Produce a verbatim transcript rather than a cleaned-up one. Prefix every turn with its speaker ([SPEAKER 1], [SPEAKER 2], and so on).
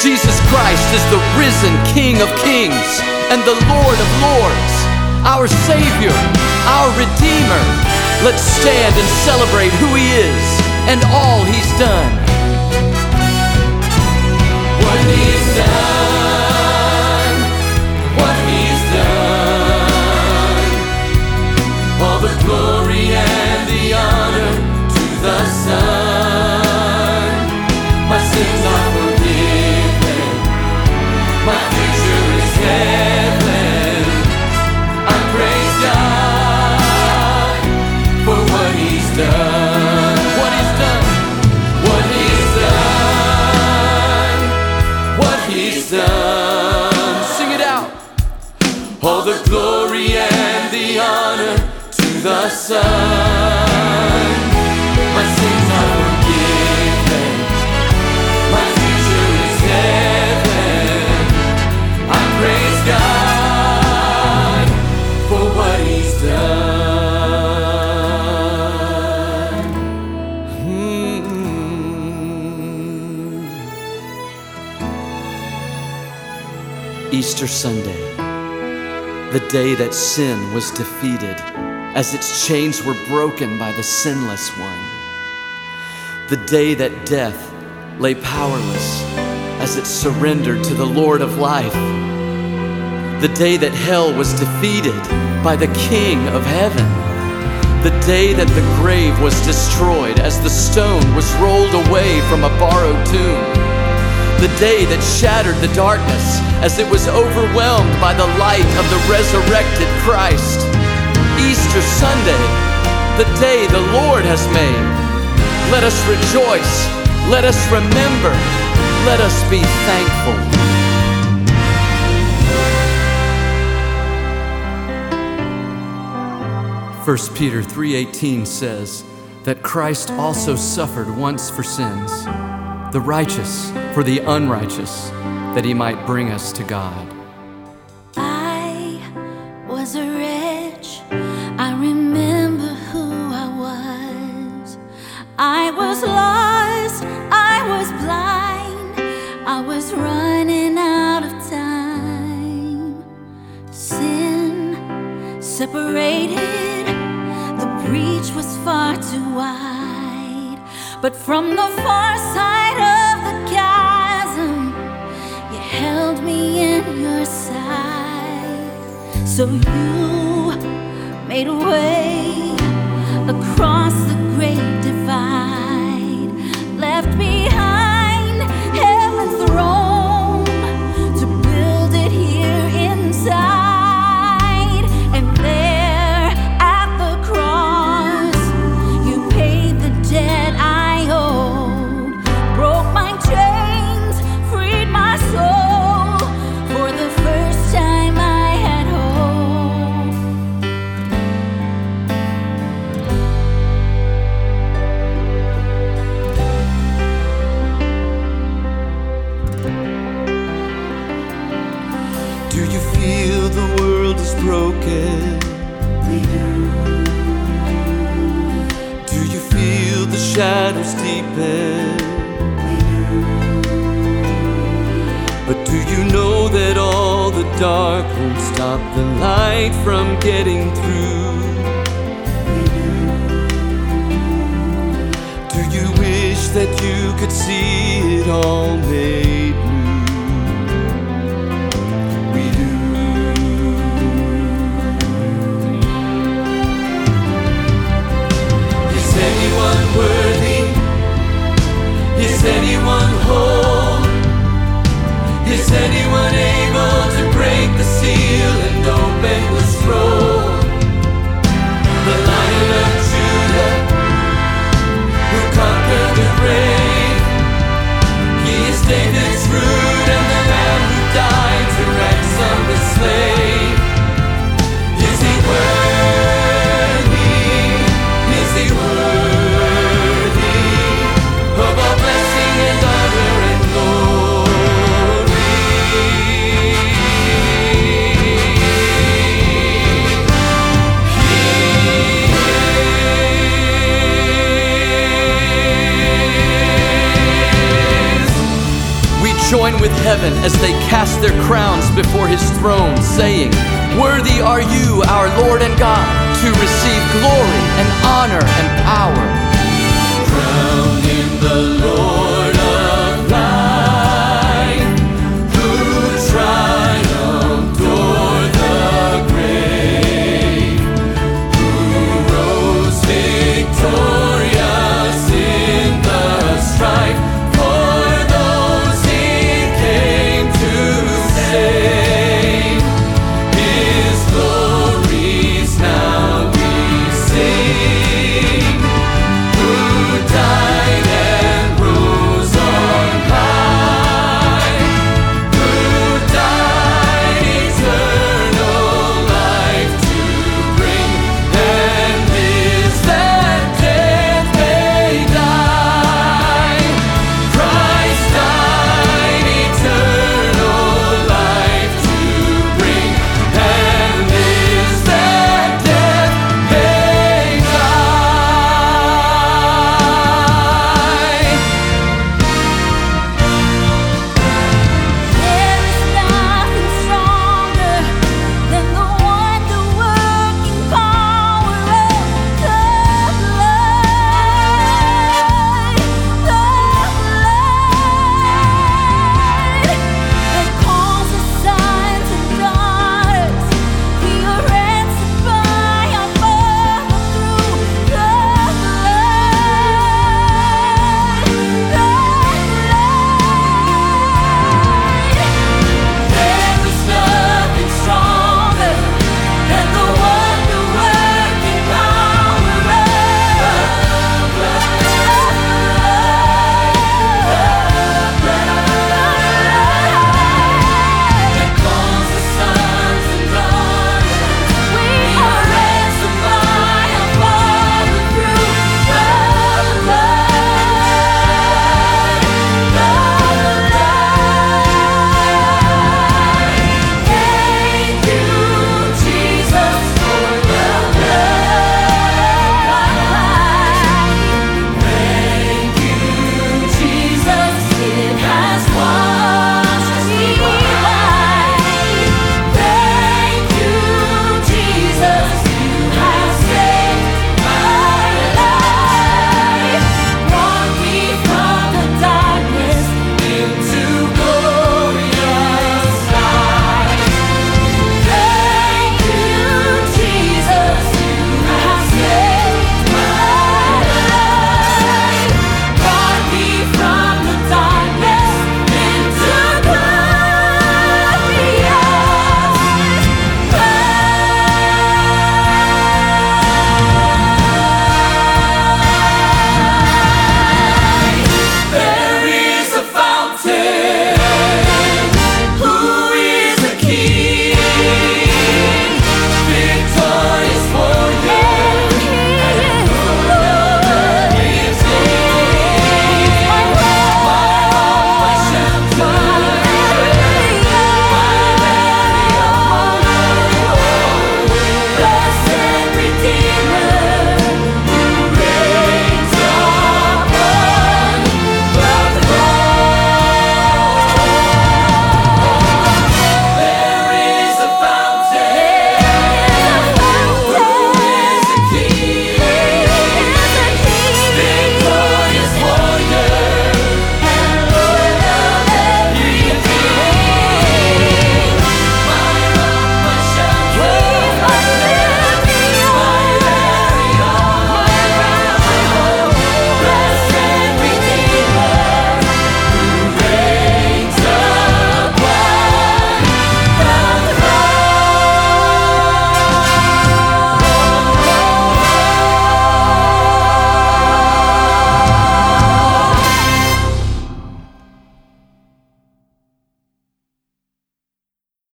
[SPEAKER 1] Jesus Christ is the risen King of kings and the Lord of lords, our Savior, our Redeemer. Let's stand and celebrate who He is and all He's done. What He's done, what He's done, all the glory and the honor to the Son. My sins are forgiven, my future is heaven. I praise God for what He's done. What He's done, what He's done, what He's done. Sing it out. All the glory and the honor to the Son. My sins are forgiven, my future is heaven. I praise God for what He's done. Mm-hmm. Easter Sunday, the day that sin was defeated, as its chains were broken by the sinless one. The day that death lay powerless as it surrendered to the Lord of life. The day that hell was defeated by the King of heaven. The day that the grave was destroyed as the stone was rolled away from a borrowed tomb. The day that shattered the darkness as it was overwhelmed by the light of the resurrected Christ. Easter Sunday, the day the Lord has made. Let us rejoice, let us remember, let us be thankful. First Peter three eighteen says that Christ also suffered once for sins, the righteous for the unrighteous, that He might bring us to God.
[SPEAKER 2] I was a wretch, I remember who I was. I was lost, I was blind, I was running out of time. Sin separated, the breach was far too wide. But from the far side of the chasm, You held me in Your sight. So You made a way across the great divide, left behind heaven's throne to build it here inside. And there at the cross, You paid the debt I owed, broke my chains, freed my soul. For the first time I had hope.
[SPEAKER 1] Do you feel the world is broken?
[SPEAKER 2] We do.
[SPEAKER 1] Do you feel the shadows deepen?
[SPEAKER 2] We do.
[SPEAKER 1] But do you know that all the dark won't stop the light from getting through?
[SPEAKER 2] We do.
[SPEAKER 1] Do you wish that you could see it all made new? We do. Is anyone worthy? Is anyone whole? Is anyone able to break the seal and open the scroll? The Lion of Judah, who conquered the grave. He is David's root and the Lamb who died to ransom the slave. Is He worthy? Is He worthy of all blessing and honor and glory? join with heaven as they cast their crowns before his throne, saying, "Worthy are you, our Lord and God, to receive glory and honor and power."
[SPEAKER 3] Crowned in the Lord.